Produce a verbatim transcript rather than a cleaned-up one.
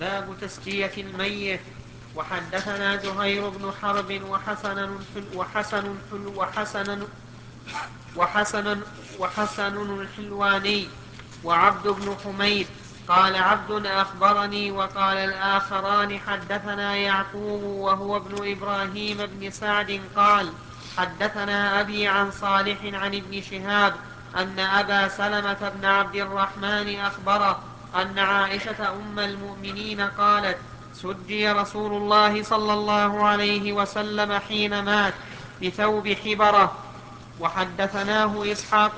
باب تسجية الميت. وحدثنا زهير بن حرب وحسن وحسن وحسن وحسن وحسن الحلواني وعبد بن حميد قال عبد أخبرني وقال الآخران حدثنا يعقوب وهو ابن إبراهيم بن سعد قال حدثنا أبي عن صالح عن ابن شهاب أن أبا سلمة بن عبد الرحمن أخبره أن عائشة أم المؤمنين قالت سجي رسول الله صلى الله عليه وسلم حين مات بثوب حبرة. وحدثناه إسحاق